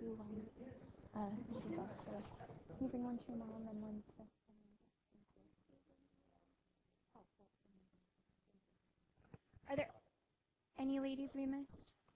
Can you bring one to your mom and one to... Are there any ladies we missed?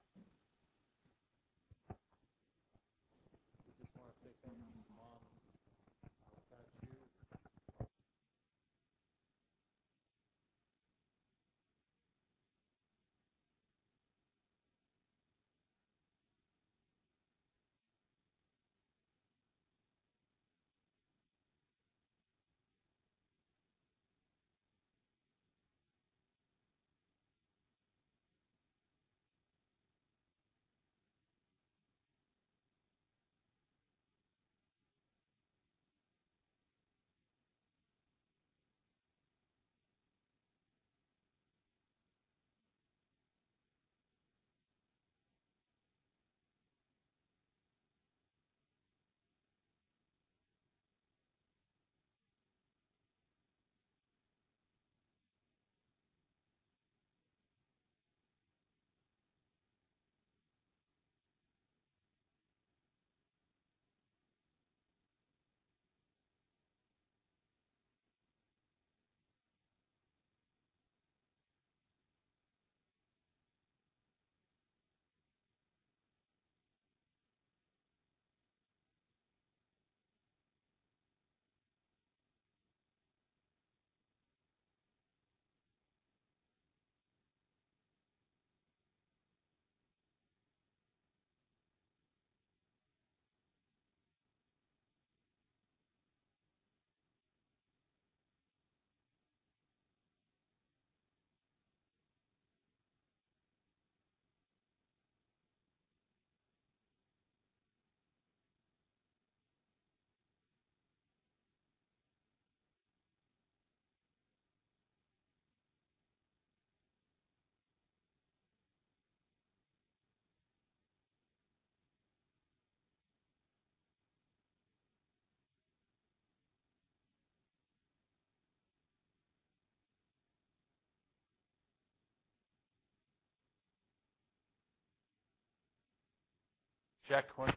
Check one.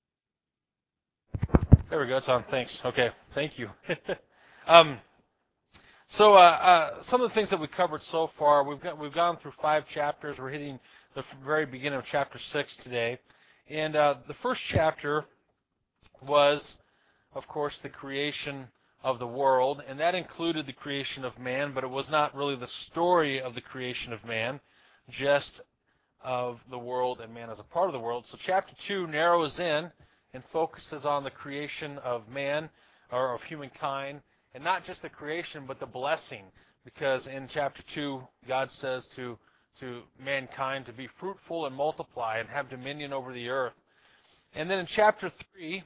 There we go. It's on. Thanks. Okay. Thank you. Some of the things that we covered so far, we've gone through 5 chapters. We're hitting the very beginning of chapter 6 today, and the first chapter was, of course, the creation of the world, and that included the creation of man, but it was not really the story of the creation of man, just of the world and man as a part of the world. So chapter 2 narrows in and focuses on the creation of man, or of humankind, and not just the creation, but the blessing, because in chapter 2, God says to mankind to be fruitful and multiply and have dominion over the earth. And then in chapter 3,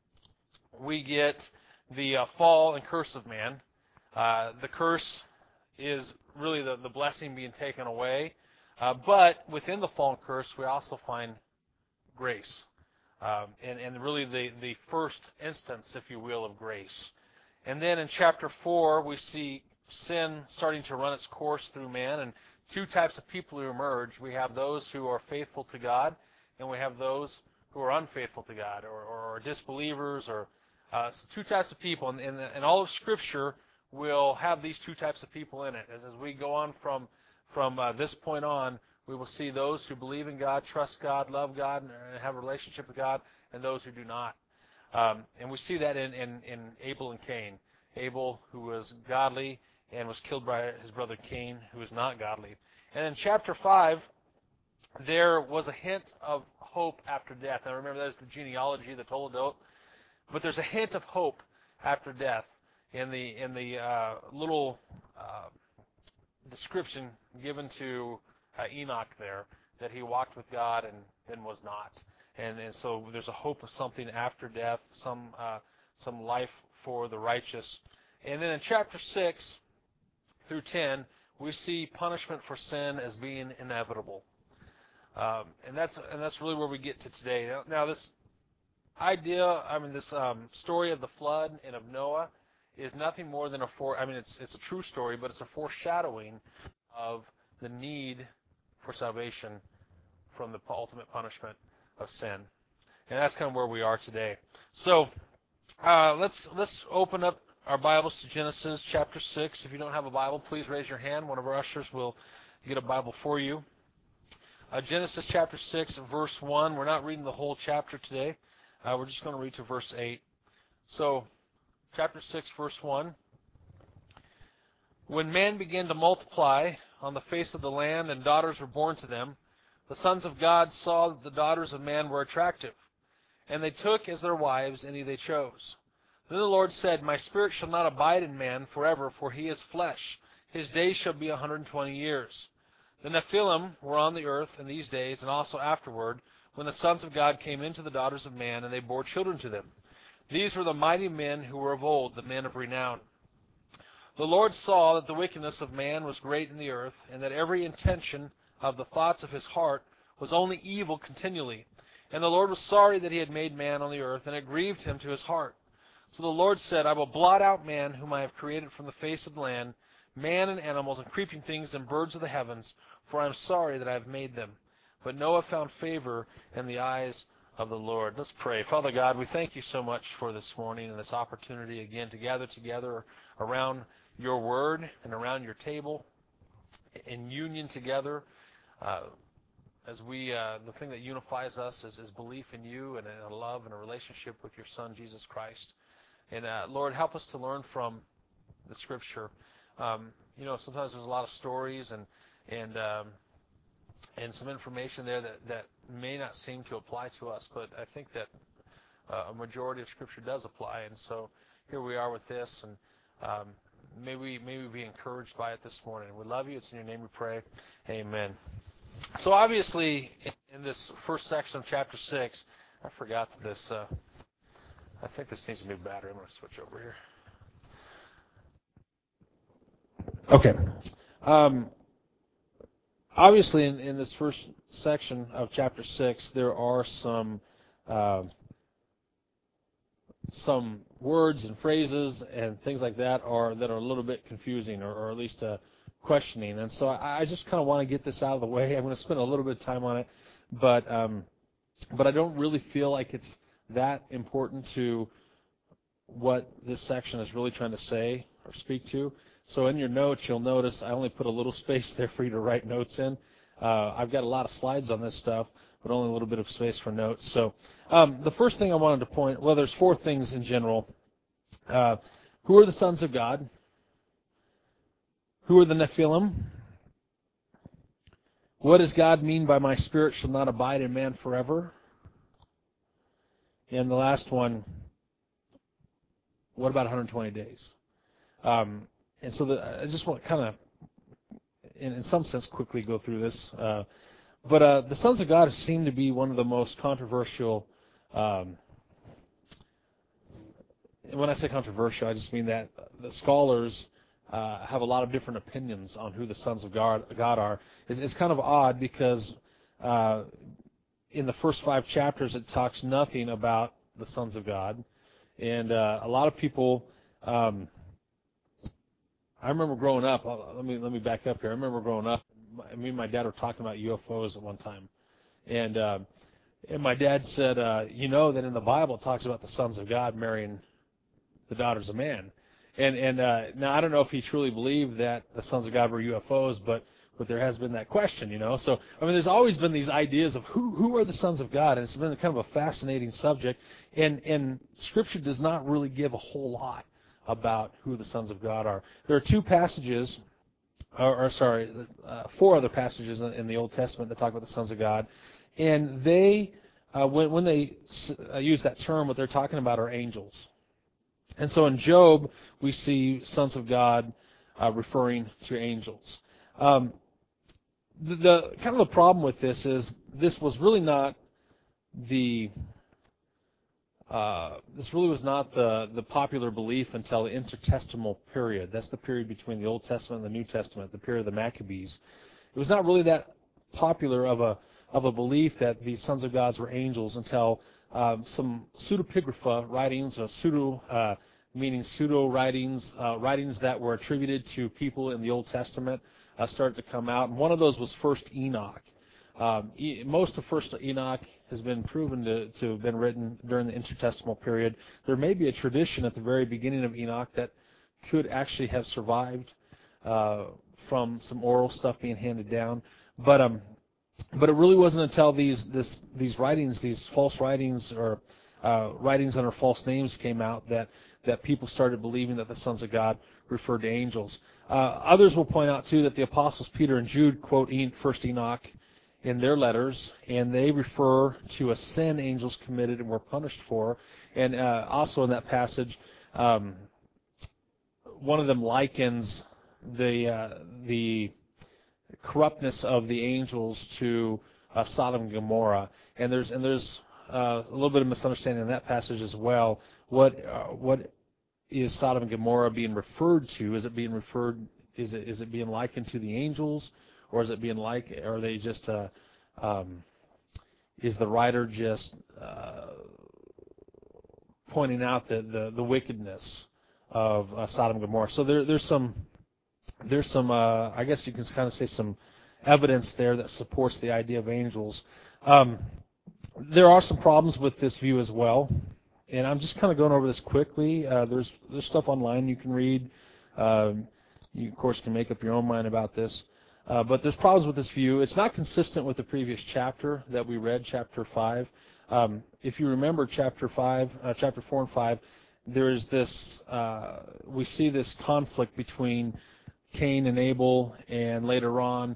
we get the fall and curse of man. The curse is really the blessing being taken away. But within the fall and curse, we also find grace. And really the first instance, if you will, of grace. And then in chapter 4, we see sin starting to run its course through man, and 2 types of people who emerge. We have those who are faithful to God, and we have those who are unfaithful to God, or disbelievers, or 2 types of people. And all of Scripture will have these 2 types of people in it. As we go on from this point on, we will see those who believe in God, trust God, love God, and have a relationship with God, and those who do not. And we see that in Abel and Cain. Abel, who was godly and was killed by his brother Cain, who was not godly. And in chapter 5, there was a hint of hope after death. Now remember, that is the genealogy, the Toledot. But there's a hint of hope after death in the little description given to Enoch there, that he walked with God and then was not. And so there's a hope of something after death, some life for the righteous. And then in chapter 6 through 10, we see punishment for sin as being inevitable. And that's really where we get to today. Now this idea, this story of the flood and of Noah is nothing more than it's a true story, but it's a foreshadowing of the need for salvation from the ultimate punishment of sin. And that's kind of where we are today. So let's open up our Bibles to Genesis chapter 6. If you don't have a Bible, please raise your hand. One of our ushers will get a Bible for you. Genesis chapter 6, verse 1. We're not reading the whole chapter today. We're just going to read to verse 8. So, chapter 6, verse 1. When man began to multiply on the face of the land and daughters were born to them, the sons of God saw that the daughters of man were attractive, and they took as their wives any they chose. Then the Lord said, My spirit shall not abide in man forever, for he is flesh. His days shall be 120 years. The Nephilim were on the earth in these days, and also afterward, when the sons of God came into the daughters of man, and they bore children to them. These were the mighty men who were of old, the men of renown. The Lord saw that the wickedness of man was great in the earth, and that every intention of the thoughts of his heart was only evil continually. And the Lord was sorry that he had made man on the earth, and it grieved him to his heart. So the Lord said, I will blot out man whom I have created from the face of the land, man and animals and creeping things and birds of the heavens, for I am sorry that I have made them. But Noah found favor in the eyes of the Lord. Let's pray. Father God, we thank you so much for this morning and this opportunity again to gather together around your word and around your table in union together. As we, the thing that unifies us is belief in you and a love and a relationship with your Son, Jesus Christ. And Lord, help us to learn from the Scripture. Sometimes there's a lot of stories and some information there that may not seem to apply to us, but I think that a majority of Scripture does apply. And so here we are with this, and may we be encouraged by it this morning. We love you. It's in your name we pray. Amen. So obviously, in this first section of chapter 6, I forgot that this, I think this needs a new battery. I'm going to switch over here. Okay. Obviously, in this first section of chapter 6, there are some words and phrases and things like that are a little bit confusing or at least questioning. And so I just kind of want to get this out of the way. I'm going to spend a little bit of time on it, but I don't really feel like it's that important to what this section is really trying to say or speak to. So in your notes, you'll notice I only put a little space there for you to write notes in. I've got a lot of slides on this stuff, but only a little bit of space for notes. So the first thing I wanted to point, well, there's 4 things in general. Who are the sons of God? Who are the Nephilim? What does God mean by my spirit shall not abide in man forever? And the last one, what about 120 days? And so I just want to kind of, in some sense, quickly go through this. But the sons of God seem to be one of the most controversial. When I say controversial, I just mean that the scholars have a lot of different opinions on who the sons of God are. It's kind of odd because in the first 5 chapters it talks nothing about the sons of God, and a lot of people. I remember growing up. Let me back up here. I remember growing up. Me and my dad were talking about UFOs at one time, and my dad said, that in the Bible it talks about the sons of God marrying the daughters of man. And now I don't know if he truly believed that the sons of God were UFOs, but there has been that question, So I mean, there's always been these ideas of who are the sons of God, and it's been kind of a fascinating subject. And Scripture does not really give a whole lot about who the sons of God are. There are 2 passages, 4 other passages in the Old Testament that talk about the sons of God, and they, when they use that term, what they're talking about are angels. And so in Job, we see sons of God referring to angels. The kind of the problem with this is this was really not the popular belief until the intertestamental period. That's the period between the Old Testament and the New Testament, the period of the Maccabees. It was not really that popular of a belief that these sons of God were angels until some pseudepigrapha writings, meaning pseudo writings, writings that were attributed to people in the Old Testament started to come out. And one of those was First Enoch. Most of First Enoch has been proven to have been written during the intertestamental period. There may be a tradition at the very beginning of Enoch that could actually have survived from some oral stuff being handed down, but it really wasn't until these writings, these false writings or writings under false names came out that people started believing that the sons of God referred to angels. Others will point out too that the apostles Peter and Jude quote First Enoch in their letters, and they refer to a sin angels committed and were punished for. And also in that passage, one of them likens the corruptness of the angels to Sodom and Gomorrah. And there's a little bit of misunderstanding in that passage as well. What is Sodom and Gomorrah being referred to? Is it being likened to the angels, or is it being are they just is the writer just pointing out the wickedness of Sodom and Gomorrah? So there's some I guess you can kind of say some evidence there that supports the idea of angels. There are some problems with this view as well, and I'm just kind of going over this quickly. There's stuff online you can read. You, of course, can make up your own mind about this. But there's problems with this view. It's not consistent with the previous chapter that we read, chapter 5. If you remember chapter 4 and 5, there is this, we see this conflict between Cain and Abel, and later on,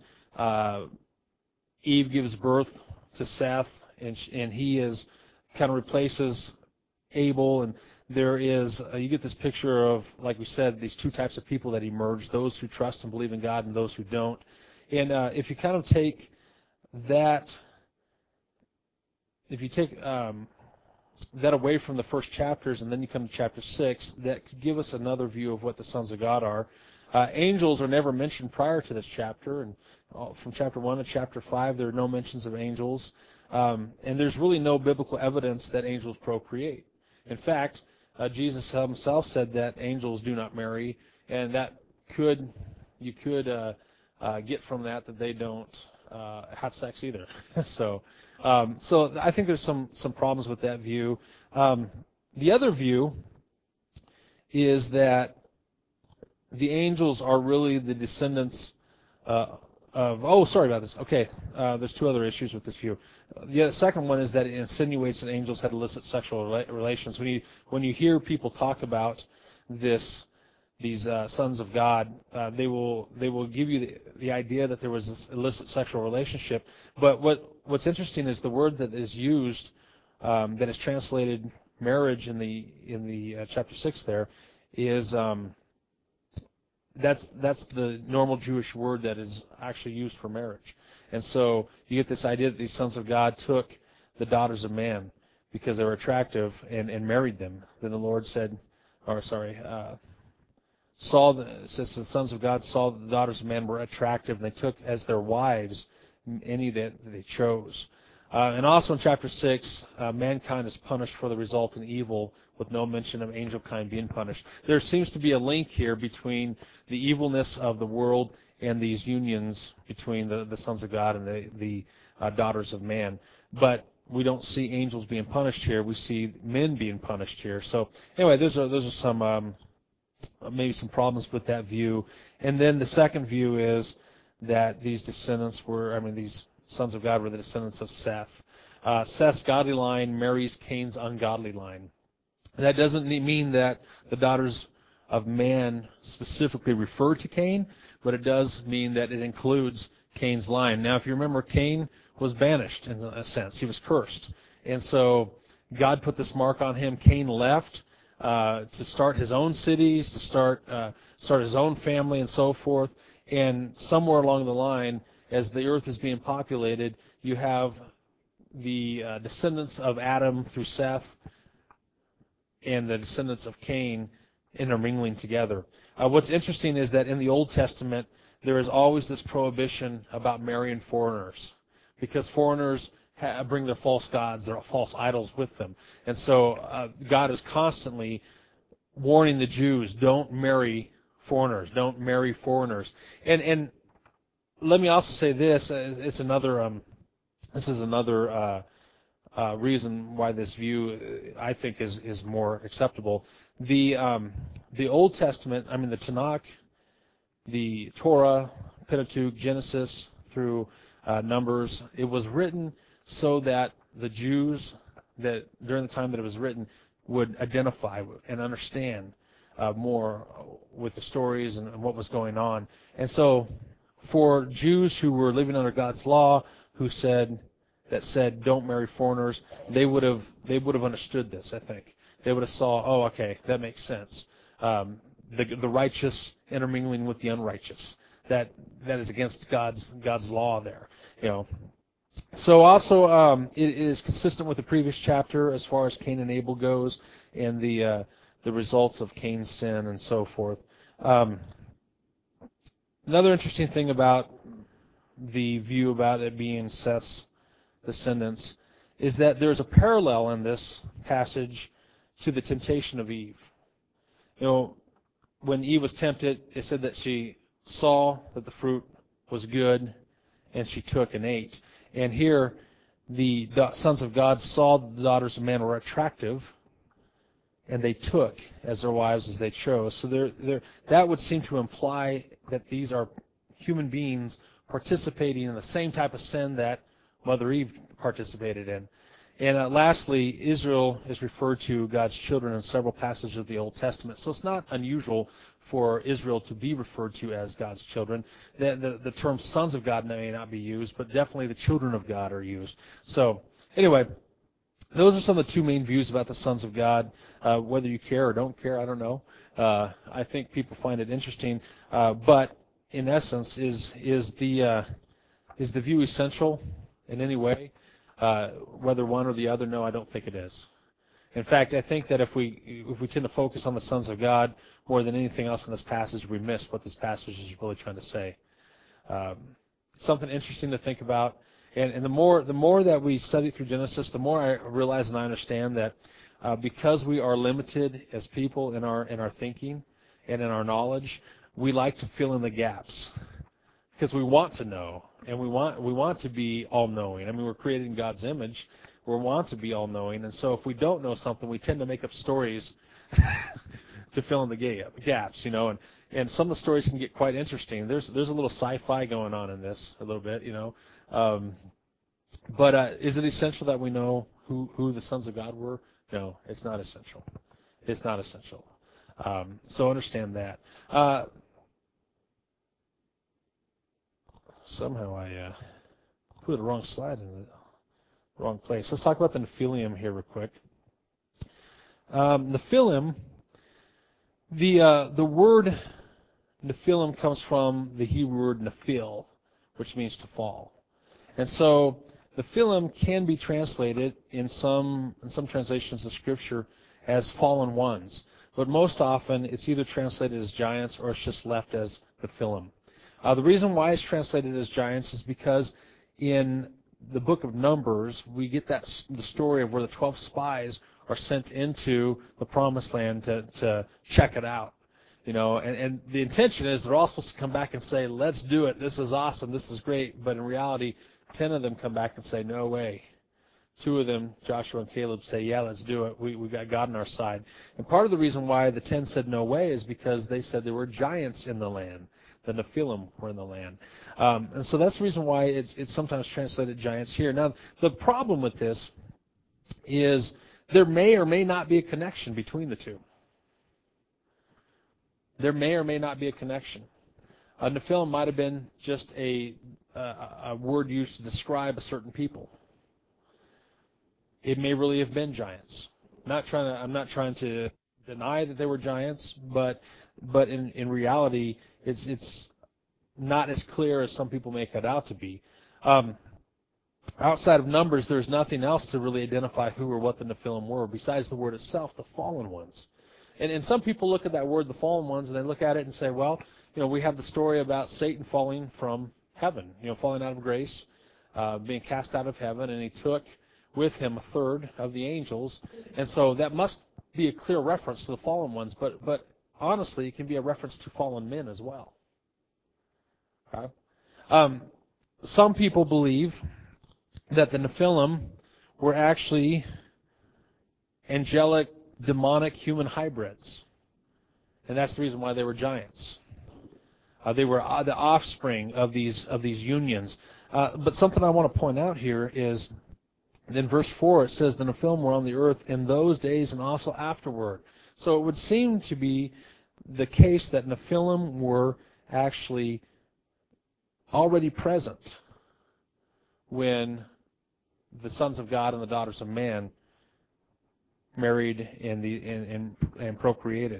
Eve gives birth to Seth, and he kind of replaces Abel, and there is, you get this picture of, like we said, these two types of people that emerge, those who trust and believe in God and those who don't. And if you kind of take that, if you take that away from the first chapters and then you come to chapter 6, that could give us another view of what the sons of God are. Angels are never mentioned prior to this chapter, and from chapter 1 to chapter 5 there are no mentions of angels, and there's really no biblical evidence that angels procreate. In fact, Jesus himself said that angels do not marry, and that you could get from that they don't have sex either. So I think there's some problems with that view. The other view is that the angels are really the descendants of... Oh, sorry about this. Okay, there's two other issues with this view. The second one is that it insinuates that angels had illicit sexual relations. When you hear people talk about these sons of God, they will give you the idea that there was this illicit sexual relationship. But what's interesting is the word that is used, that is translated marriage in the chapter 6 there, is that's the normal Jewish word that is actually used for marriage. And so you get this idea that these sons of God took the daughters of man because they were attractive and married them. Then the Lord said, since the sons of God saw that the daughters of man were attractive, and they took as their wives any that they chose. And also in chapter 6, mankind is punished for the resultant evil, with no mention of angel kind being punished. There seems to be a link here between the evilness of the world and these unions between the sons of God and the daughters of man. But we don't see angels being punished here. We see men being punished here. So anyway, those are some maybe some problems with that view. And then the second view is that these sons of God were the descendants of Seth. Seth's godly line marries Cain's ungodly line. And that doesn't mean that the daughters of man specifically refer to Cain, but it does mean that it includes Cain's line. Now, if you remember, Cain was banished in a sense. He was cursed. And so God put this mark on him. Cain left to start his own cities, to start his own family and so forth. And somewhere along the line, as the earth is being populated, you have the descendants of Adam through Seth and the descendants of Cain intermingling together. What's interesting is that in the Old Testament, there is always this prohibition about marrying foreigners, because foreigners bring their false gods, their false idols with them. And so God is constantly warning the Jews, don't marry foreigners, don't marry foreigners. And let me also say this, it's another This is another reason why this view, I think, is more acceptable. The Old Testament, I mean the Tanakh, the Torah, Pentateuch, Genesis through Numbers, it was written so that the Jews, that during the time that it was written, would identify and understand more with the stories and what was going on. And so, for Jews who were living under God's law, who said don't marry foreigners, they would have understood this. I think they would have saw, oh, okay, that makes sense. The righteous intermingling with the unrighteous, that is against God's law there. So also it is consistent with the previous chapter as far as Cain and Abel goes, and the results of Cain's sin and so forth. Another interesting thing about the view about it being Seth's descendants is that there's a parallel in this passage to the temptation of Eve. When Eve was tempted, it said that she saw that the fruit was good, and she took and ate. And here, the sons of God saw that the daughters of man were attractive, and they took as their wives as they chose. So that would seem to imply that these are human beings participating in the same type of sin that Mother Eve participated in. And lastly, Israel is referred to God's children in several passages of the Old Testament. So it's not unusual for Israel to be referred to as God's children. The term sons of God may not be used, but definitely the children of God are used. So anyway, those are some of the two main views about the sons of God. Whether you care or don't care, I don't know. I think people find it interesting. But in essence, is the view essential in any way? Whether one or the other? No, I don't think it is. In fact, I think that if we tend to focus on the sons of God more than anything else in this passage, we miss what this passage is really trying to say. Something interesting to think about. And the more that we study through Genesis, the more I realize and I understand that because we are limited as people in our thinking and in our knowledge, we like to fill in the gaps because we want to know and we want to be all-knowing. I mean, we're created in God's image. We want to be all-knowing, and so if we don't know something, we tend to make up stories to fill in the gaps, And some of the stories can get quite interesting. There's a little sci-fi going on in this a little bit, But is it essential that we know who the sons of God were? No, it's not essential. It's not essential. So understand that. Somehow I put the wrong slide in the wrong place. Let's talk about the Nephilim here real quick. Nephilim, the word Nephilim comes from the Hebrew word nephil, which means to fall. And so Nephilim can be translated in some translations of Scripture as fallen ones. But most often it's either translated as giants or it's just left as Nephilim. The reason why it's translated as giants is because in the book of Numbers, we get the story of where the 12 spies are sent into the Promised Land to check it out. And the intention is they're all supposed to come back and say, let's do it, this is awesome, this is great. But in reality, 10 of them come back and say, no way. 2 of them, Joshua and Caleb, say, yeah, let's do it. We've got God on our side. And part of the reason why the 10 said no way is because they said there were giants in the land. The Nephilim were in the land. And so that's the reason why it's sometimes translated giants here. Now, the problem with this is there may or may not be a connection between the two. There may or may not be a connection. Nephilim might have been just a word used to describe a certain people. It may really have been giants. I'm not trying to deny that they were giants, but in reality, it's not as clear as some people make it out to be. Outside of Numbers, there's nothing else to really identify who or what the Nephilim were besides the word itself, the fallen ones. And some people look at that word, the fallen ones, and they look at it and say, well, we have the story about Satan falling from heaven, falling out of grace, being cast out of heaven, and he took with him a third of the angels. And so that must be a clear reference to the fallen ones, but honestly, it can be a reference to fallen men as well. Okay? Some people believe that the Nephilim were actually angelic, demonic human hybrids. And that's the reason why they were giants. They were the offspring of these unions. But something I want to point out here is, in verse 4, it says, the Nephilim were on the earth in those days and also afterward. So it would seem to be the case that Nephilim were actually already present when the sons of God and the daughters of man married and procreated.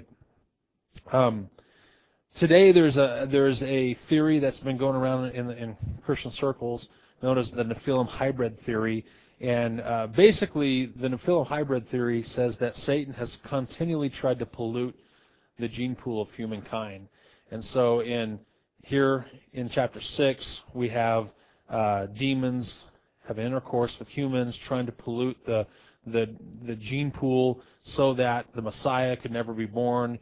Today, there's a theory that's been going around in Christian circles known as the Nephilim hybrid theory, and basically, the Nephilim hybrid theory says that Satan has continually tried to pollute the gene pool of humankind, and so here in chapter 6, we have demons having intercourse with humans, trying to pollute the gene pool so that the Messiah could never be born.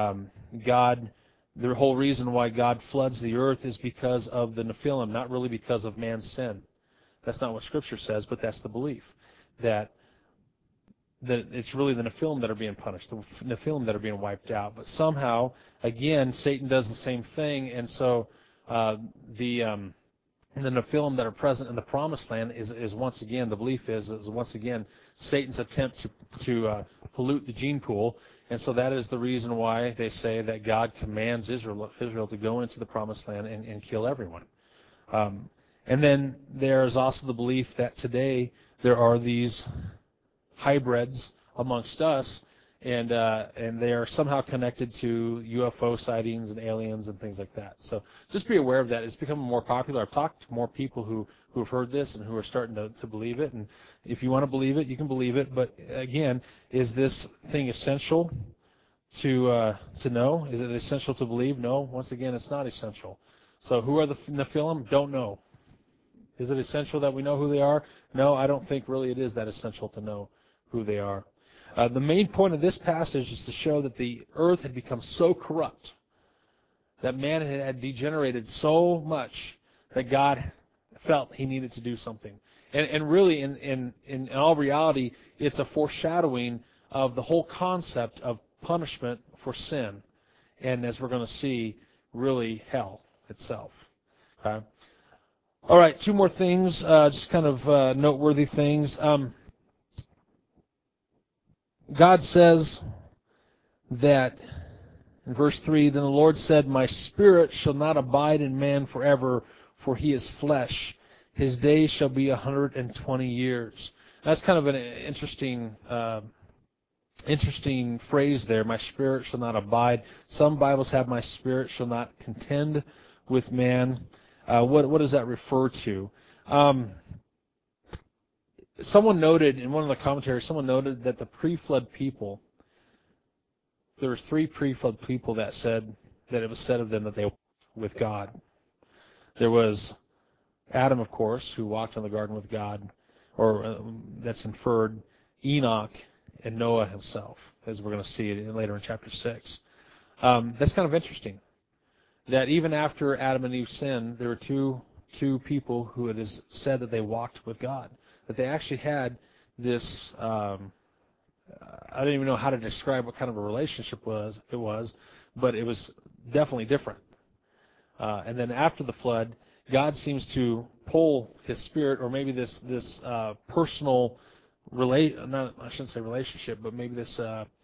The whole reason why God floods the earth is because of the Nephilim, not really because of man's sin. That's not what Scripture says, but that's the belief, that it's really the Nephilim that are being punished, the Nephilim that are being wiped out. But somehow, again, Satan does the same thing, and so the Nephilim that are present in the Promised Land is once again, the belief is once again Satan's attempt to pollute the gene pool. And so that is the reason why they say that God commands Israel to go into the Promised Land and kill everyone. And then there's also the belief that today there are these hybrids amongst us, and they are somehow connected to UFO sightings and aliens and things like that. So just be aware of that. It's becoming more popular. I've talked to more people who have heard this and who are starting to believe it. And if you want to believe it, you can believe it. But again, is this thing essential to know? Is it essential to believe? No. Once again, it's not essential. So who are the Nephilim? Don't know. Is it essential that we know who they are? No, I don't think really it is that essential to know who they are. The main point of this passage is to show that the earth had become so corrupt, that man had degenerated so much that God felt he needed to do something. And really, in all reality, it's a foreshadowing of the whole concept of punishment for sin. And as we're going to see, really hell itself. Okay? All right, two more things, just kind of noteworthy things. God says that, in verse 3, then the Lord said, my spirit shall not abide in man forever, for he is flesh. His days shall be 120 years. That's kind of an interesting phrase there. My spirit shall not abide. Some Bibles have my spirit shall not contend with man. What does that refer to? Someone noted in one of the commentaries, that the pre-flood people, there were 3 pre-flood people that said that it was said of them that they walked with God. There was Adam, of course, who walked in the garden with God, or that's inferred, Enoch, and Noah himself, as we're going to see it later in chapter 6. That's kind of interesting, that even after Adam and Eve sinned, there were two people who it is said that they walked with God, that they actually had this, I don't even know how to describe what kind of a relationship it was, but it was definitely different. And then after the flood, God seems to pull His Spirit, or maybe this personal I shouldn't say relationship, but maybe this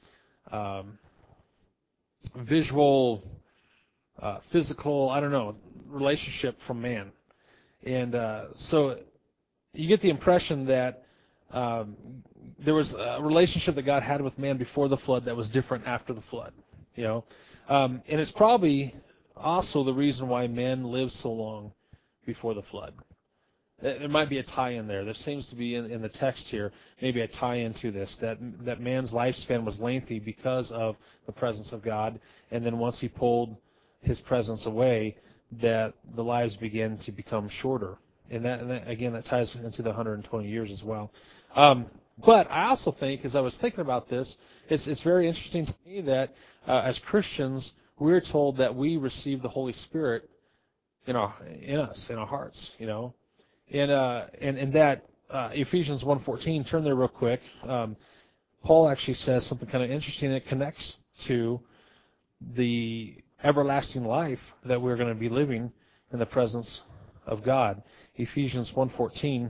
visual, physical, I don't know, relationship from man. And so you get the impression that there was a relationship that God had with man before the flood that was different after the flood. And it's probably also the reason why man lived so long before the flood. There might be a tie-in there. There seems to be in the text here maybe a tie-in to this, that man's lifespan was lengthy because of the presence of God, and then once He pulled His presence away, that the lives began to become shorter. And that again, that ties into the 120 years as well. But I also think, as I was thinking about this, it's very interesting to me that as Christians, we're told that we receive the Holy Spirit in us, in our hearts, And that Ephesians 1:14, turn there real quick. Paul actually says something kind of interesting that connects to the everlasting life that we're going to be living in the presence of God. Ephesians 1:14.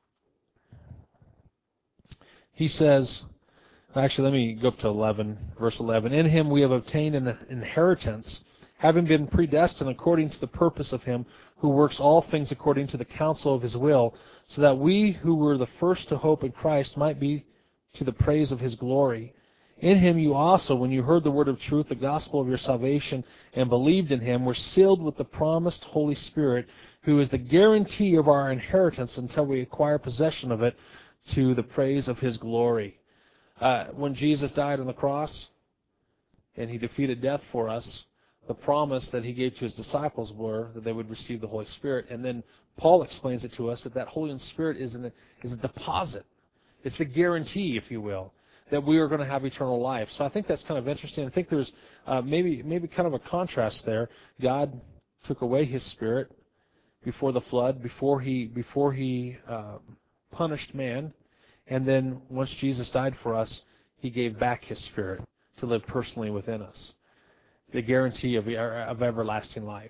He says, actually, let me go up to 11, verse 11. In him we have obtained an inheritance, having been predestined according to the purpose of him who works all things according to the counsel of his will, so that we who were the first to hope in Christ might be to the praise of his glory. In him you also, when you heard the word of truth, the gospel of your salvation, and believed in him, were sealed with the promised Holy Spirit, who is the guarantee of our inheritance until we acquire possession of it to the praise of his glory. When Jesus died on the cross and he defeated death for us, the promise that he gave to his disciples were that they would receive the Holy Spirit. And then Paul explains it to us that Holy Spirit is a deposit. It's the guarantee, if you will, that we are going to have eternal life. So I think that's kind of interesting. I think there's maybe kind of a contrast there. God took away his Spirit before the flood, before he punished man, and then once Jesus died for us, he gave back his Spirit to live personally within us. The guarantee of everlasting life.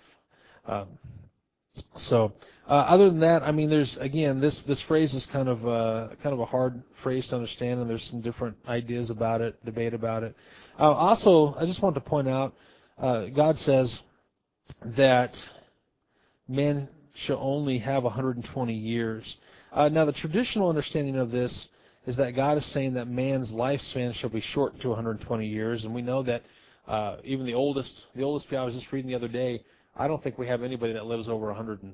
Other than that, I mean, there's again this phrase is kind of a hard phrase to understand, and there's some different ideas about it, debate about it. Also, I just wanted to point out, God says that man shall only have 120 years. Now, the traditional understanding of this is that God is saying that man's lifespan shall be shortened to 120 years, and we know that even the oldest people I was just reading the other day, I don't think we have anybody that lives over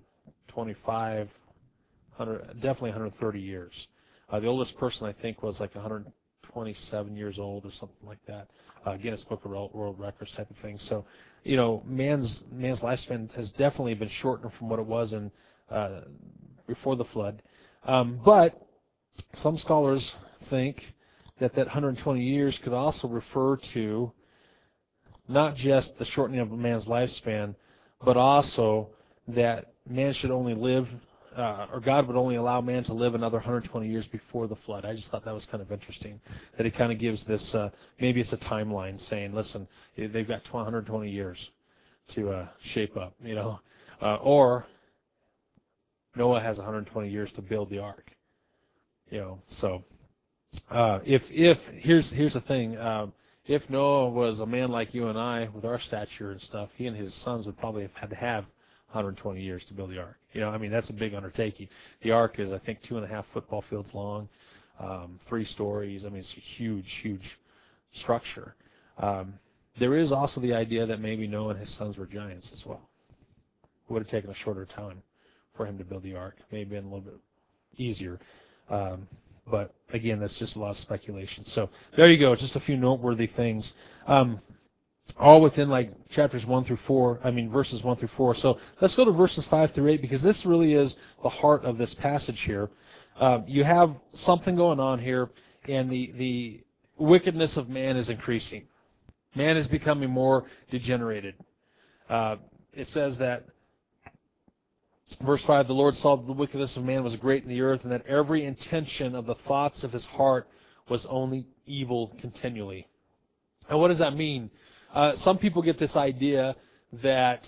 125, definitely 130 years. The oldest person I think was like 127 years old or something like that. Guinness Book of World Records type of thing. So, you know, man's lifespan has definitely been shortened from what it was in before the flood. But some scholars think that 120 years could also refer to not just the shortening of a man's lifespan, but also that man should only live, or God would only allow man to live another 120 years before the flood. I just thought that was kind of interesting, that he kind of gives this, maybe it's a timeline saying, listen, they've got 120 years to shape up, you know, or Noah has 120 years to build the ark, you know. So if here's the thing. If Noah was a man like you and I, with our stature and stuff, he and his sons would probably have had to have 120 years to build the ark. You know, I mean, that's a big undertaking. The ark is, I think, 2.5 football fields long, 3 stories. I mean, it's a huge structure. There is also the idea that maybe Noah and his sons were giants as well. It would have taken a shorter time for him to build the ark. Maybe been a little bit easier. But again, that's just a lot of speculation. So there you go, just a few noteworthy things, all within like chapters 1 through 4. I mean, verses 1 through 4. So let's go to verses 5 through 8, because this really is the heart of this passage here. You have something going on here, and the wickedness of man is increasing. Man is becoming more degenerated. It says that. Verse 5, the Lord saw that the wickedness of man was great in the earth, and that every intention of the thoughts of his heart was only evil continually. And what does that mean? Some people get this idea that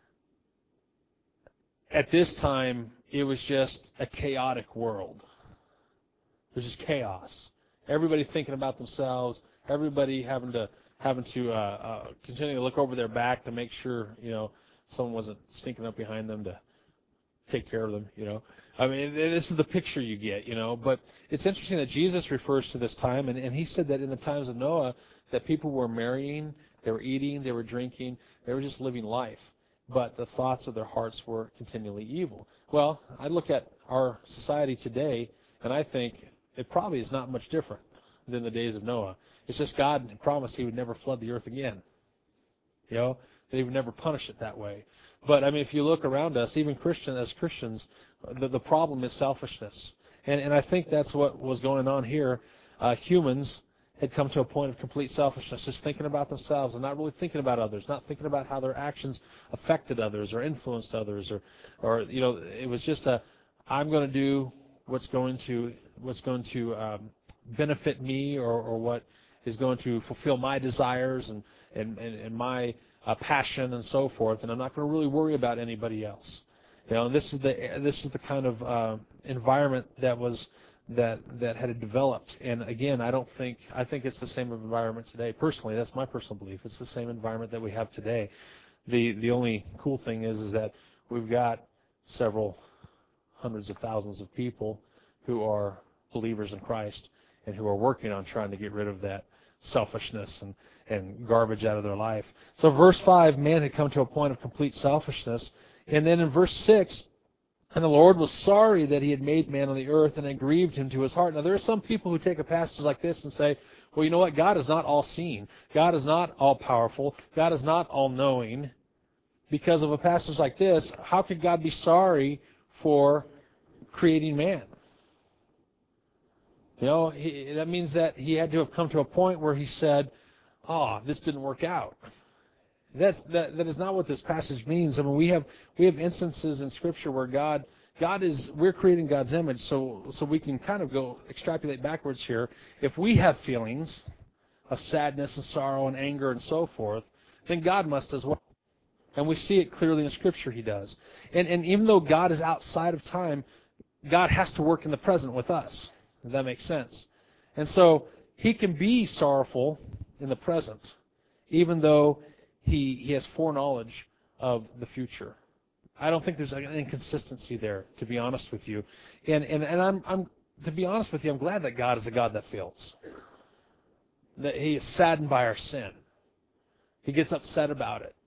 at this time it was just a chaotic world. It was just chaos. Everybody thinking about themselves, everybody having to continue to look over their back to make sure, you know, someone wasn't sneaking up behind them to take care of them, you know. I mean, this is the picture you get, you know. But it's interesting that Jesus refers to this time, and he said that in the times of Noah, that people were marrying, they were eating, they were drinking, they were just living life. But the thoughts of their hearts were continually evil. Well, I look at our society today, and I think it probably is not much different than the days of Noah. It's just God promised he would never flood the earth again. You know, that he would never punish it that way. But, I mean, if you look around us, even as Christians, the problem is selfishness. And I think that's what was going on here. Humans had come to a point of complete selfishness, just thinking about themselves and not really thinking about others, not thinking about how their actions affected others or influenced others, or you know, it was just I'm going to do what's going to benefit me, or what is going to fulfill my desires and my passion and so forth, and I'm not going to really worry about anybody else. This is the kind of environment that had developed. And again, I think it's the same environment today. Personally, that's my personal belief. It's the same environment that we have today. The only cool thing is that we've got several hundreds of thousands of people who are believers in Christ and who are working on trying to get rid of that selfishness and garbage out of their life. So verse 5, man had come to a point of complete selfishness. And then in verse 6, and the Lord was sorry that he had made man on the earth, and it grieved him to his heart. Now there are some people who take a passage like this and say, well, you know what? God is not all-seeing. God is not all-powerful. God is not all-knowing. Because of a passage like this, how could God be sorry for creating man? That means that he had to have come to a point where he said, this didn't work out. That is not what this passage means. I mean, we have instances in Scripture where we're creating God's image, so we can kind of go extrapolate backwards here. If we have feelings of sadness and sorrow and anger and so forth, then God must as well. And we see it clearly in Scripture, he does. And even though God is outside of time, God has to work in the present with us, if that makes sense. And so he can be sorrowful in the present, even though he has foreknowledge of the future. I don't think there's an inconsistency there, to be honest with you. And I'm to be honest with you, I'm glad that God is a God that feels. That he is saddened by our sin. He gets upset about it.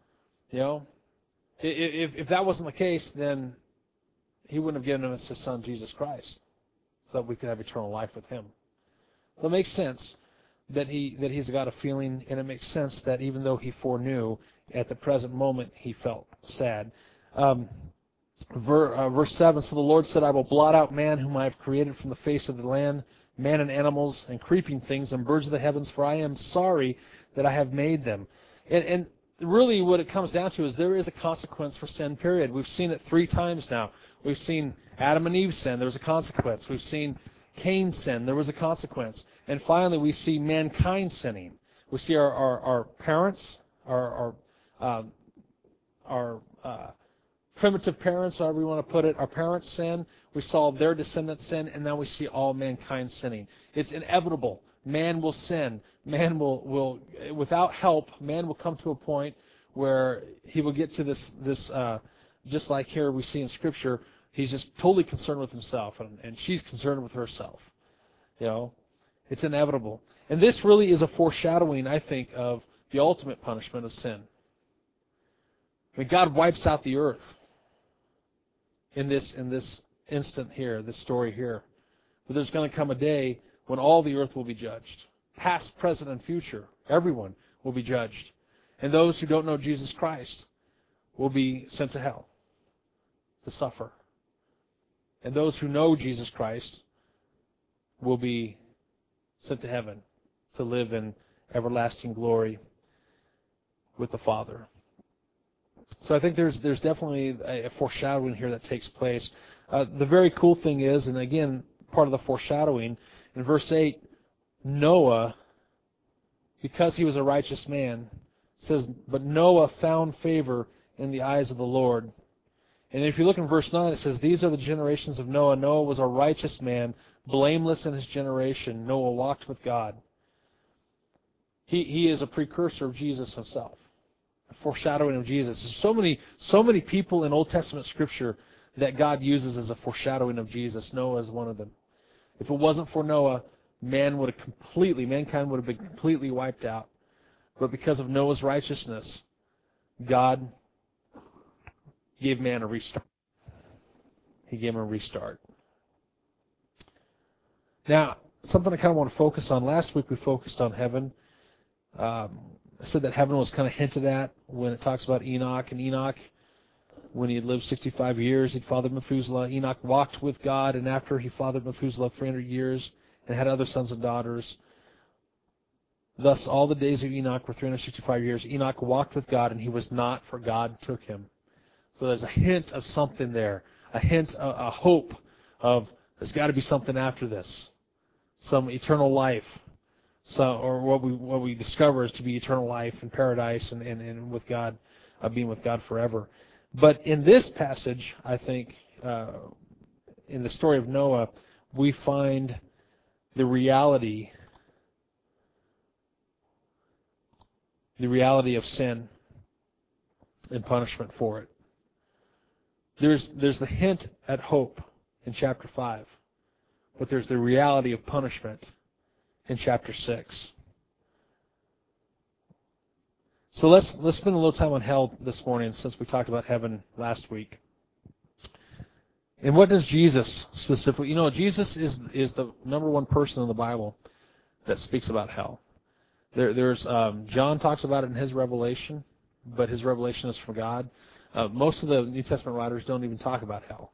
If that wasn't the case, then he wouldn't have given us his Son, Jesus Christ, so that we could have eternal life with him. So it makes sense that he's a God of feeling, and it makes sense that even though he foreknew, at the present moment he felt sad. Verse 7, so the Lord said, I will blot out man whom I have created from the face of the land, man and animals and creeping things and birds of the heavens, for I am sorry that I have made them. And really what it comes down to is there is a consequence for sin, period. We've seen it 3 times now. We've seen Adam and Eve sin. There was a consequence. We've seen Cain sin. There was a consequence. And finally, we see mankind sinning. We see our parents, our primitive parents, however you want to put it, our parents sin. We saw their descendants sin, and now we see all mankind sinning. It's inevitable. Man will sin. Man will without help, man will come to a point where he will get to this just like here we see in Scripture, he's just totally concerned with himself, and she's concerned with herself. It's inevitable. And this really is a foreshadowing, I think, of the ultimate punishment of sin. I mean, God wipes out the earth in this instant here, this story here. But there's going to come a day when all the earth will be judged. Past, present, and future. Everyone will be judged. And those who don't know Jesus Christ will be sent to hell to suffer. And those who know Jesus Christ will be sent to heaven to live in everlasting glory with the Father. So I think there's definitely a foreshadowing here that takes place. The very cool thing is, and again, part of the foreshadowing, in verse 8, Noah, because he was a righteous man, says, but Noah found favor in the eyes of the Lord. And if you look in verse 9, it says, these are the generations of Noah. Noah was a righteous man, blameless in his generation. Noah walked with God. He is a precursor of Jesus himself, a foreshadowing of Jesus. There's so many people in Old Testament Scripture that God uses as a foreshadowing of Jesus. Noah is one of them. If it wasn't for Noah, mankind would have been completely wiped out. But because of Noah's righteousness, God gave man a restart. He gave him a restart. Now, something I kind of want to focus on. Last week we focused on heaven. I said that heaven was kind of hinted at when it talks about Enoch. And Enoch, when he had lived 65 years, he'd fathered Methuselah. Enoch walked with God, and after he fathered Methuselah 300 years and had other sons and daughters. Thus, all the days of Enoch were 365 years. Enoch walked with God, and he was not, for God took him. So there's a hint of something there, a hint, a hope of there's got to be something after this, some eternal life, or what we discover is to be eternal life in paradise and with God, being with God forever. But in this passage, I think, in the story of Noah, we find the reality of sin and punishment for it. There's the hint at hope in chapter 5, but there's the reality of punishment in chapter 6. So let's spend a little time on hell this morning, since we talked about heaven last week. And what does Jesus specifically... Jesus is the number one person in the Bible that speaks about hell. There's John talks about it in his revelation, but his revelation is from God. Most of the New Testament writers don't even talk about hell.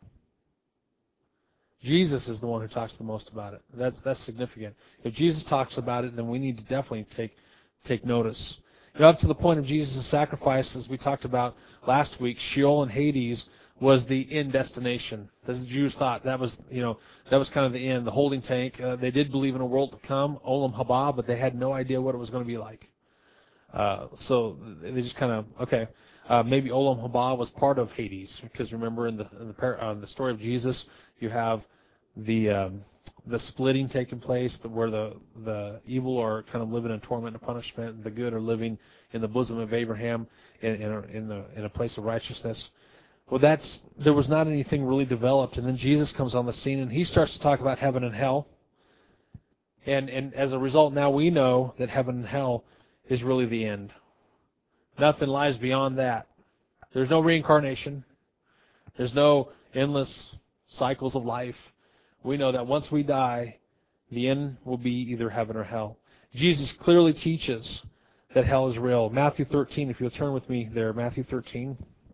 Jesus is the one who talks the most about it. That's significant. If Jesus talks about it, then we need to definitely take notice. Up to the point of Jesus' sacrifice, as we talked about last week, Sheol and Hades was the end destination. As the Jews thought, that was kind of the end, the holding tank. They did believe in a world to come, Olam Haba, but they had no idea what it was going to be like. So they just kind of, okay, maybe Olam Haba was part of Hades, because remember in the story of Jesus, you have the splitting taking place, where the evil are kind of living in torment and punishment, and the good are living in the bosom of Abraham in a place of righteousness. Well, there was not anything really developed, and then Jesus comes on the scene, and he starts to talk about heaven and hell. And as a result, now we know that heaven and hell is really the end. Nothing lies beyond that. There's no reincarnation. There's no endless cycles of life. We know that once we die, the end will be either heaven or hell. Jesus clearly teaches that hell is real. Matthew 13, if you'll turn with me there, Matthew 13.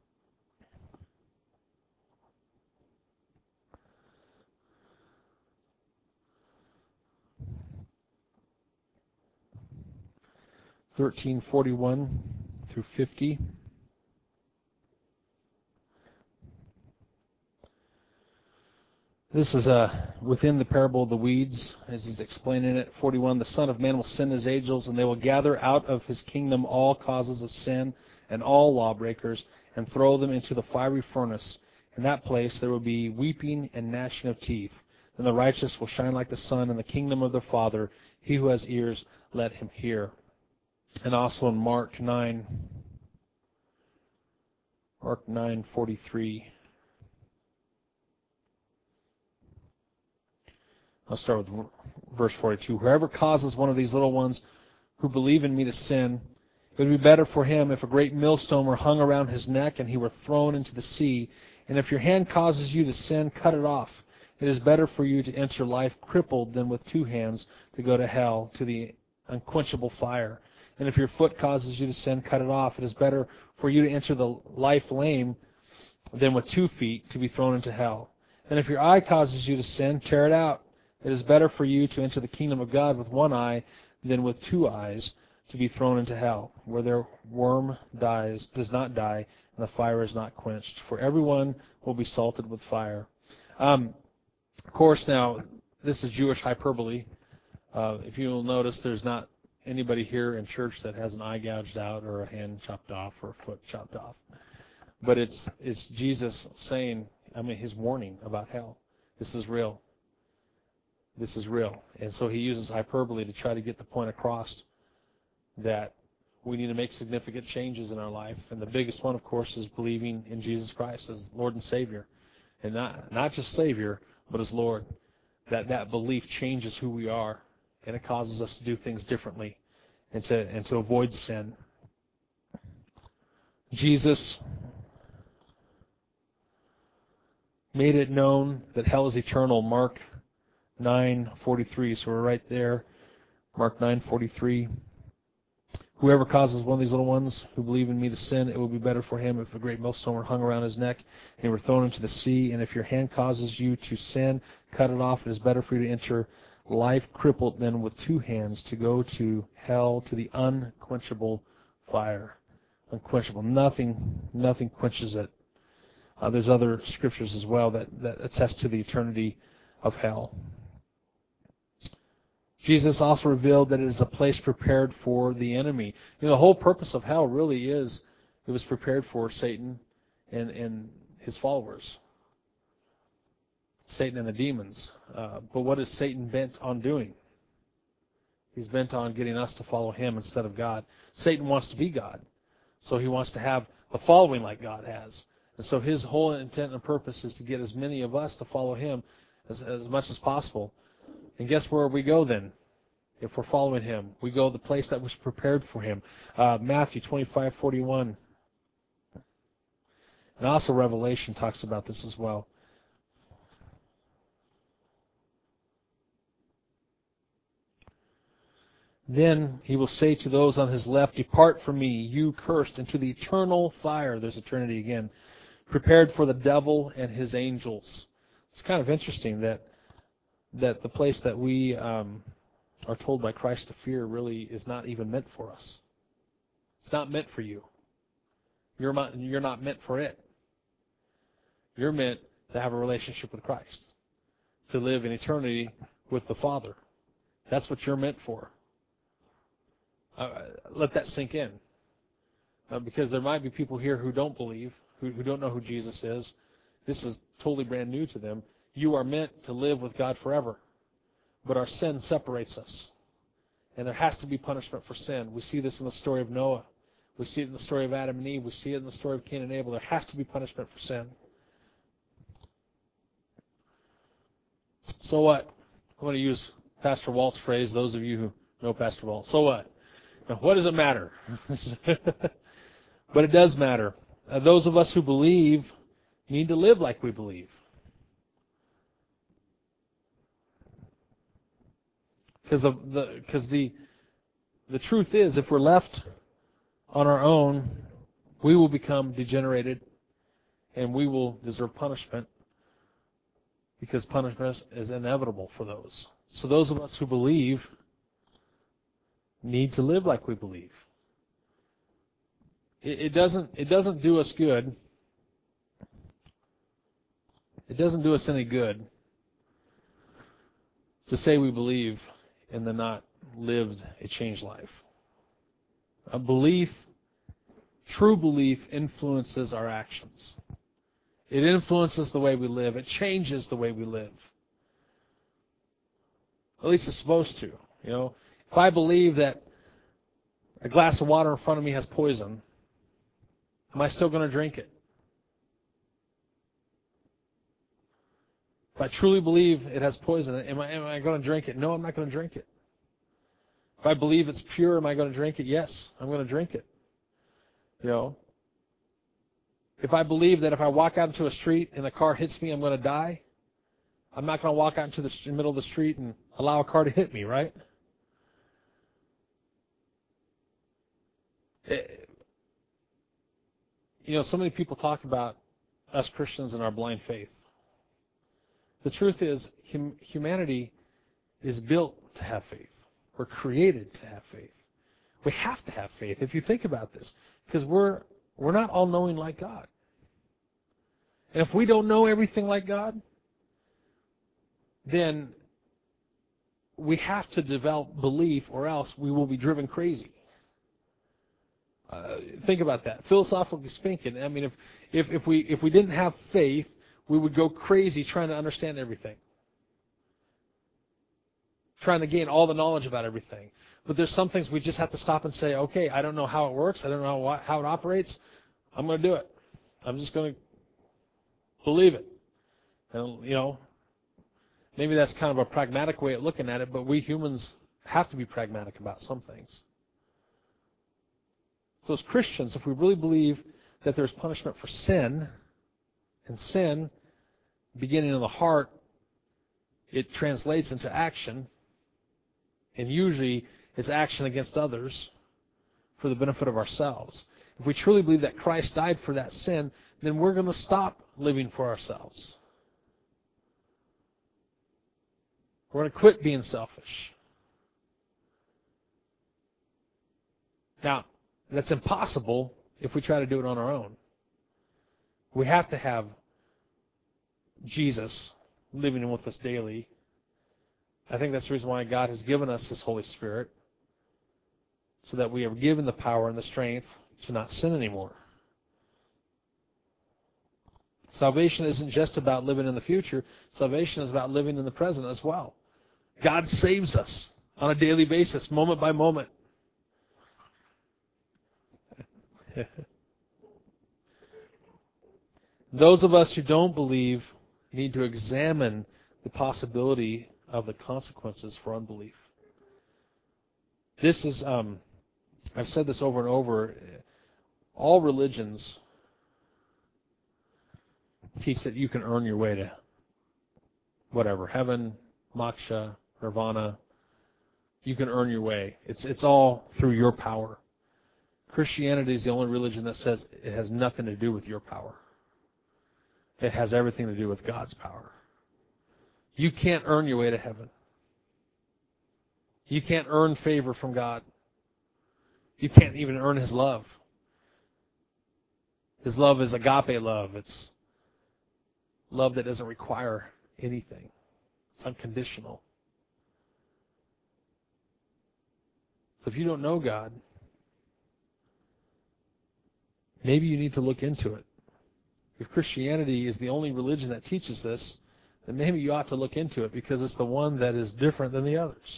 Verse 41 through 50. This is within the parable of the weeds, as he's explaining it. 41, the Son of Man will send his angels, and they will gather out of his kingdom all causes of sin and all lawbreakers, and throw them into the fiery furnace. In that place there will be weeping and gnashing of teeth. Then the righteous will shine like the sun in the kingdom of their Father. He who has ears, let him hear. And also in Mark 9:43. I'll start with verse 42. Whoever causes one of these little ones who believe in me to sin, it would be better for him if a great millstone were hung around his neck and he were thrown into the sea. And if your hand causes you to sin, cut it off. It is better for you to enter life crippled than with 2 hands to go to hell, to the unquenchable fire. And if your foot causes you to sin, cut it off. It is better for you to enter the life lame than with 2 feet to be thrown into hell. And if your eye causes you to sin, tear it out. It is better for you to enter the kingdom of God with 1 eye than with 2 eyes to be thrown into hell, where their worm does not die, and the fire is not quenched. For everyone will be salted with fire. Of course, now, this is Jewish hyperbole. If you will notice, there's not anybody here in church that has an eye gouged out or a hand chopped off or a foot chopped off. But it's Jesus saying, his warning about hell. This is real. This is real. And so he uses hyperbole to try to get the point across that we need to make significant changes in our life. And the biggest one, of course, is believing in Jesus Christ as Lord and Savior. And not just Savior, but as Lord. That belief changes who we are, and it causes us to do things differently and to avoid sin. Jesus made it known that hell is eternal. Mark 9:43. So we're right there. Mark 9:43. Whoever causes one of these little ones who believe in me to sin, it will be better for him if a great millstone were hung around his neck and he were thrown into the sea. And if your hand causes you to sin, cut it off. It is better for you to enter life crippled than with 2 hands to go to hell, to the unquenchable fire. Unquenchable. Nothing quenches it. There's other scriptures as well that attest to the eternity of hell. Jesus also revealed that it is a place prepared for the enemy. The whole purpose of hell really is it was prepared for Satan and his followers. Satan and the demons. But what is Satan bent on doing? He's bent on getting us to follow him instead of God. Satan wants to be God. So he wants to have the following like God has. And so his whole intent and purpose is to get as many of us to follow him as much as possible. And guess where we go then? If we're following him, we go to the place that was prepared for him. Matthew 25:41. And also Revelation talks about this as well. Then he will say to those on his left, "Depart from me, you cursed, into the eternal fire." There's eternity again. "Prepared for the devil and his angels." It's kind of interesting that the place that we are told by Christ to fear really is not even meant for us. It's not meant for you. You're not meant for it. You're meant to have a relationship with Christ, to live in eternity with the Father. That's what you're meant for. Let that sink in. Because there might be people here who don't believe, who don't know who Jesus is. This is totally brand new to them. You are meant to live with God forever. But our sin separates us. And there has to be punishment for sin. We see this in the story of Noah. We see it in the story of Adam and Eve. We see it in the story of Cain and Abel. There has to be punishment for sin. So what? I'm going to use Pastor Walt's phrase, those of you who know Pastor Walt. So what? Now, what does it matter? But it does matter. Those of us who believe need to live like we believe. Because the truth is, if we're left on our own, we will become degenerated and we will deserve punishment, because punishment is inevitable for those. So those of us who believe need to live like we believe. It doesn't do us good. It doesn't do us any good to say we believe and then not lived a changed life. A belief, true belief, influences our actions. It influences the way we live. It changes the way we live. At least it's supposed to. If I believe that a glass of water in front of me has poison, am I still going to drink it? If I truly believe it has poison, am I going to drink it? No, I'm not going to drink it. If I believe it's pure, am I going to drink it? Yes, I'm going to drink it. If I believe that if I walk out into a street and a car hits me, I'm going to die, I'm not going to walk out into the middle of the street and allow a car to hit me, right? So many people talk about us Christians and our blind faith. The truth is, humanity is built to have faith. We're created to have faith. We have to have faith, if you think about this, because we're not all-knowing like God. And if we don't know everything like God, then we have to develop belief, or else we will be driven crazy. Think about that. Philosophically speaking, I mean, if we didn't have faith, we would go crazy trying to understand everything, trying to gain all the knowledge about everything. But there's some things we just have to stop and say, okay, I don't know how it works. I don't know how it operates. I'm going to do it. I'm just going to believe it. And, maybe that's kind of a pragmatic way of looking at it, but we humans have to be pragmatic about some things. So as Christians, if we really believe that there's punishment for sin, and sin, beginning in the heart, it translates into action, and usually it's action against others for the benefit of ourselves. If we truly believe that Christ died for that sin, then we're going to stop living for ourselves. We're going to quit being selfish. Now, that's impossible if we try to do it on our own. We have to have Jesus living with us daily. I think that's the reason why God has given us His Holy Spirit, so that we are given the power and the strength to not sin anymore. Salvation isn't just about living in the future. Salvation is about living in the present as well. God saves us on a daily basis, moment by moment. Those of us who don't believe need to examine the possibility of the consequences for unbelief. This is, I've said this over and over, all religions teach that you can earn your way to whatever, heaven, moksha, nirvana. You can earn your way. It's all through your power. Christianity is the only religion that says it has nothing to do with your power. It has everything to do with God's power. You can't earn your way to heaven. You can't earn favor from God. You can't even earn His love. His love is agape love. It's love that doesn't require anything. It's unconditional. So if you don't know God, maybe you need to look into it. If Christianity is the only religion that teaches this, then maybe you ought to look into it, because it's the one that is different than the others.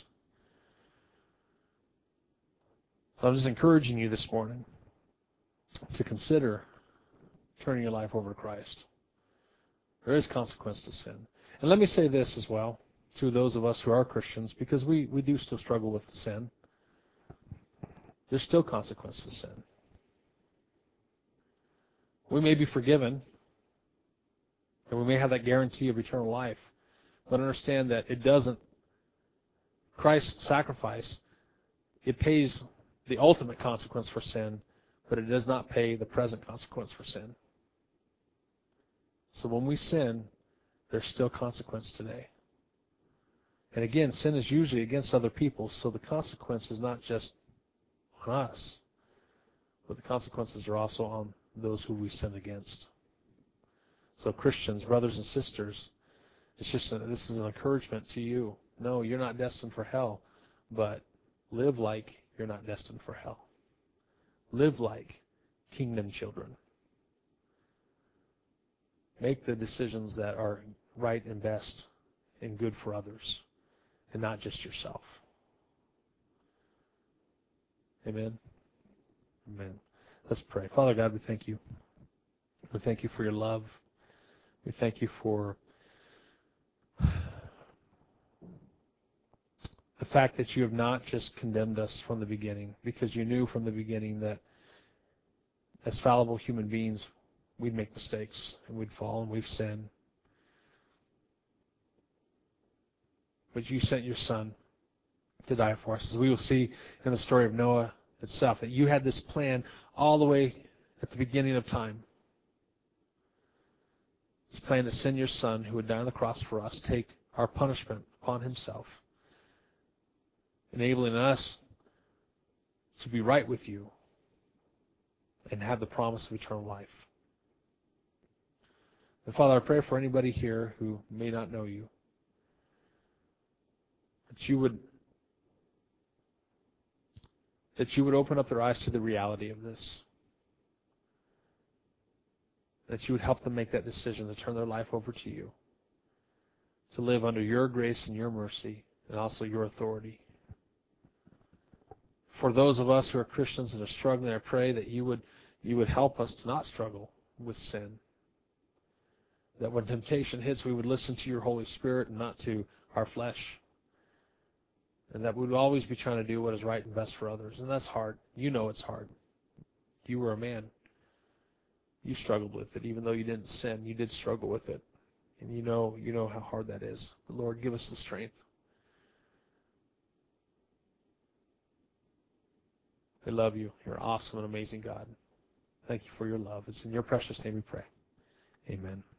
So I'm just encouraging you this morning to consider turning your life over to Christ. There is consequence to sin. And let me say this as well to those of us who are Christians, because we do still struggle with sin. There's still consequence to sin. We may be forgiven, and we may have that guarantee of eternal life, but understand that it doesn't. Christ's sacrifice, it pays the ultimate consequence for sin, but it does not pay the present consequence for sin. So when we sin, there's still consequence today. And again, sin is usually against other people, so the consequence is not just on us, but the consequences are also on those who we sinned against. So Christians, brothers and sisters, this is an encouragement to you. No, you're not destined for hell, but live like you're not destined for hell. Live like kingdom children. Make the decisions that are right and best and good for others, and not just yourself. Amen? Amen. Let's pray. Father God, we thank you. We thank you for your love. We thank you for the fact that you have not just condemned us from the beginning, because you knew from the beginning that as fallible human beings, we'd make mistakes, and we'd fall, and we've sinned. But you sent your Son to die for us. As we will see in the story of Noah itself, that you had this plan all the way at the beginning of time. This plan to send your Son, who would die on the cross for us, take our punishment upon Himself, enabling us to be right with you and have the promise of eternal life. And Father, I pray for anybody here who may not know you, that you would open up their eyes to the reality of this, that you would help them make that decision to turn their life over to you, to live under your grace and your mercy, and also your authority. For those of us who are Christians and are struggling, I pray that you would help us to not struggle with sin. That when temptation hits, we would listen to your Holy Spirit and not to our flesh. And that we would always be trying to do what is right and best for others. And that's hard. You know it's hard. You were a man. You struggled with it. Even though you didn't sin, you did struggle with it. And you know how hard that is. But Lord, give us the strength. We love you. You're an awesome and amazing God. Thank you for your love. It's in your precious name we pray. Amen.